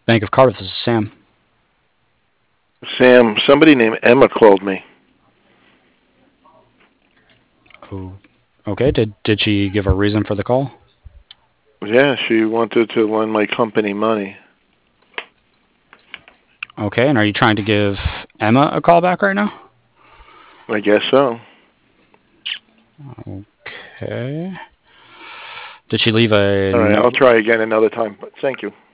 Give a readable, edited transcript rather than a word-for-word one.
Bank of Cardiff. This is Sam. Sam, somebody named Emma called me. Oh, okay. Did she give a reason for the call? Yeah, she wanted to lend my company money. Okay, and are you trying to give Emma a call back right now? I guess so. Okay. Did she leave a All right, I'll note? try again another time, but thank you.